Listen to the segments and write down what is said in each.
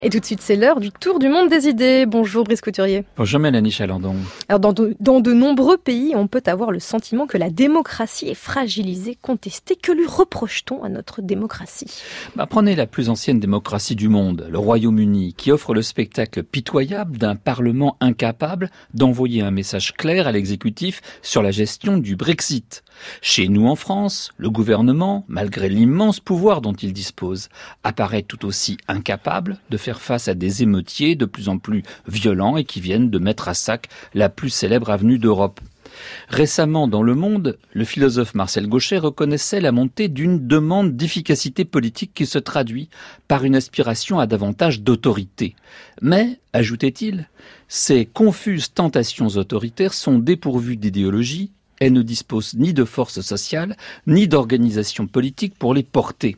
Et tout de suite, c'est l'heure du tour du monde des idées. Bonjour Brice Couturier. Bonjour Mélanie Chalandon. Alors dans de nombreux pays, on peut avoir le sentiment que la démocratie est fragilisée, contestée. Que lui reproche-t-on à notre démocratie ? Prenez la plus ancienne démocratie du monde, le Royaume-Uni, qui offre le spectacle pitoyable d'un Parlement incapable d'envoyer un message clair à l'exécutif sur la gestion du Brexit. Chez nous en France, le gouvernement, malgré l'immense pouvoir dont il dispose, apparaît tout aussi incapable de faire face à des émeutiers de plus en plus violents et qui viennent de mettre à sac la plus célèbre avenue d'Europe. Récemment, dans Le Monde, le philosophe Marcel Gauchet reconnaissait la montée d'une demande d'efficacité politique qui se traduit par une aspiration à davantage d'autorité. Mais, ajoutait-il, ces confuses tentations autoritaires sont dépourvues d'idéologie. Elles ne disposent ni de force sociale, ni d'organisation politique pour les porter.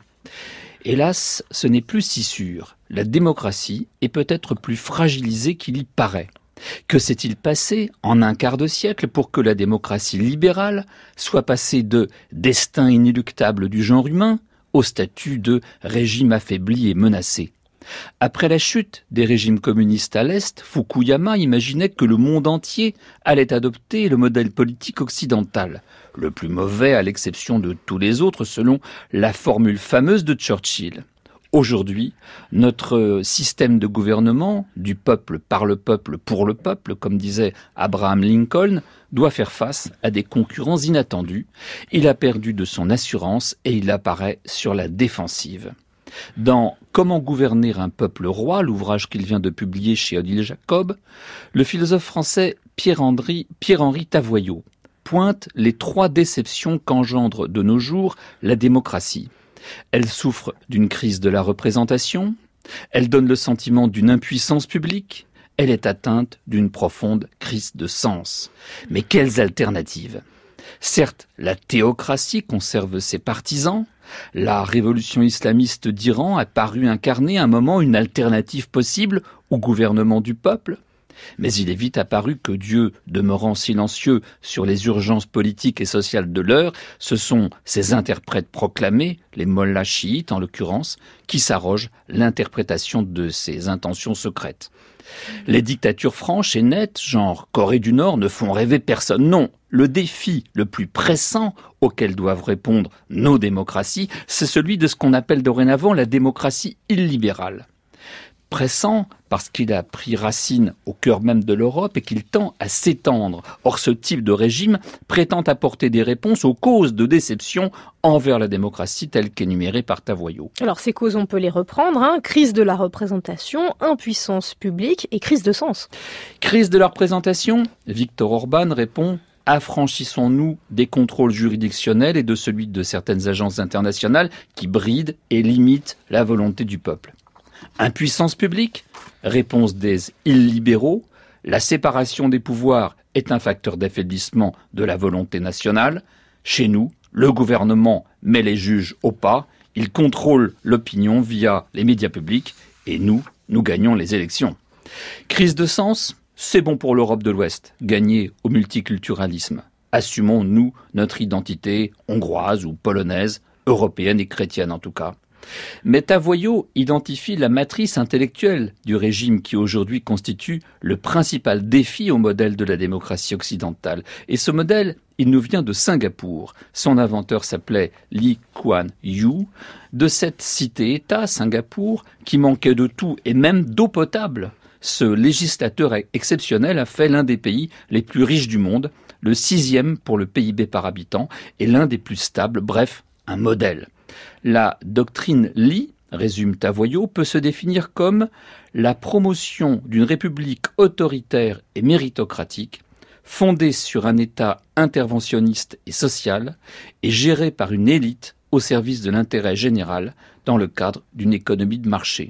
Hélas, ce n'est plus si sûr. La démocratie est peut-être plus fragilisée qu'il y paraît. Que s'est-il passé en un quart de siècle pour que la démocratie libérale soit passée de destin inéluctable du genre humain au statut de régime affaibli et menacé ? Après la chute des régimes communistes à l'Est, Fukuyama imaginait que le monde entier allait adopter le modèle politique occidental, le plus mauvais à l'exception de tous les autres selon la formule fameuse de Churchill. Aujourd'hui, notre système de gouvernement, du peuple, par le peuple, pour le peuple, comme disait Abraham Lincoln, doit faire face à des concurrents inattendus. Il a perdu de son assurance et il apparaît sur la défensive. Dans Comment gouverner un peuple roi, l'ouvrage qu'il vient de publier chez Odile Jacob, le philosophe français Pierre-Henri Tavoyot pointe les 3 déceptions qu'engendre de nos jours la démocratie. Elle souffre d'une crise de la représentation, elle donne le sentiment d'une impuissance publique, elle est atteinte d'une profonde crise de sens. Mais quelles alternatives ? Certes, la théocratie conserve ses partisans. La révolution islamiste d'Iran a paru incarner un moment une alternative possible au gouvernement du peuple. Mais il est vite apparu que Dieu, demeurant silencieux sur les urgences politiques et sociales de l'heure, ce sont ses interprètes proclamés, les mollahs chiites en l'occurrence, qui s'arrogent l'interprétation de ses intentions secrètes. Les dictatures franches et nettes, genre Corée du Nord, ne font rêver personne. Non, le défi le plus pressant auquel doivent répondre nos démocraties, c'est celui de ce qu'on appelle dorénavant la démocratie illibérale. Pressant parce qu'il a pris racine au cœur même de l'Europe et qu'il tend à s'étendre. Or, ce type de régime prétend apporter des réponses aux causes de déception envers la démocratie telle qu'énumérée par Tavoyot. Alors, ces causes, on peut les reprendre. Crise de la représentation, impuissance publique et crise de sens. Crise de la représentation, Viktor Orban répond: affranchissons-nous des contrôles juridictionnels et de celui de certaines agences internationales qui brident et limitent la volonté du peuple. Impuissance publique, réponse des illibéraux, la séparation des pouvoirs est un facteur d'affaiblissement de la volonté nationale. Chez nous, le gouvernement met les juges au pas, il contrôle l'opinion via les médias publics et nous gagnons les élections. Crise de sens, c'est bon pour l'Europe de l'Ouest, gagner au multiculturalisme. Assumons, nous, notre identité hongroise ou polonaise, européenne et chrétienne en tout cas. Mais Tavoyot identifie la matrice intellectuelle du régime qui aujourd'hui constitue le principal défi au modèle de la démocratie occidentale. Et ce modèle, il nous vient de Singapour. Son inventeur s'appelait Lee Kuan Yew. De cette cité-État, Singapour, qui manquait de tout et même d'eau potable, ce législateur exceptionnel a fait l'un des pays les plus riches du monde, le 6e pour le PIB par habitant et l'un des plus stables, bref, un modèle. La doctrine Lee, résume Tavoyot, peut se définir comme la promotion d'une république autoritaire et méritocratique, fondée sur un État interventionniste et social et géré par une élite au service de l'intérêt général dans le cadre d'une économie de marché.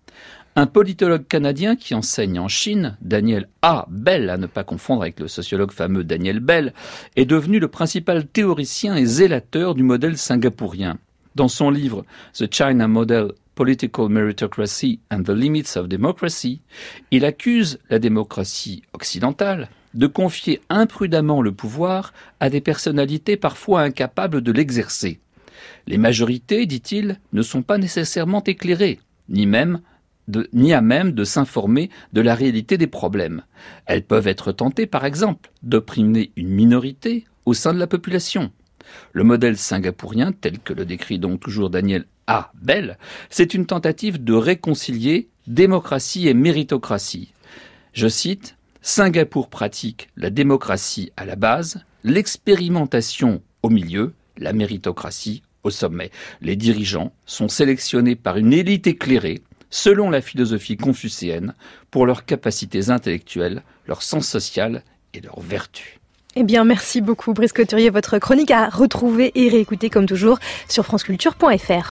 Un politologue canadien qui enseigne en Chine, Daniel A. Bell, à ne pas confondre avec le sociologue fameux Daniel Bell, est devenu le principal théoricien et zélateur du modèle singapourien. Dans son livre « The China Model, Political Meritocracy and the Limits of Democracy », il accuse la démocratie occidentale de confier imprudemment le pouvoir à des personnalités parfois incapables de l'exercer. Les majorités, dit-il, ne sont pas nécessairement éclairées, ni même ni à même de s'informer de la réalité des problèmes. Elles peuvent être tentées, par exemple, d'opprimer une minorité au sein de la population. Le modèle singapourien, tel que le décrit donc toujours Daniel A. Bell, c'est une tentative de réconcilier démocratie et méritocratie. Je cite, « Singapour pratique la démocratie à la base, l'expérimentation au milieu, la méritocratie au sommet. Les dirigeants sont sélectionnés par une élite éclairée, selon la philosophie confucéenne, pour leurs capacités intellectuelles, leur sens social et leurs vertus. » Eh bien, merci beaucoup Brice Couturier. Votre chronique à retrouver et réécouter comme toujours sur franceculture.fr.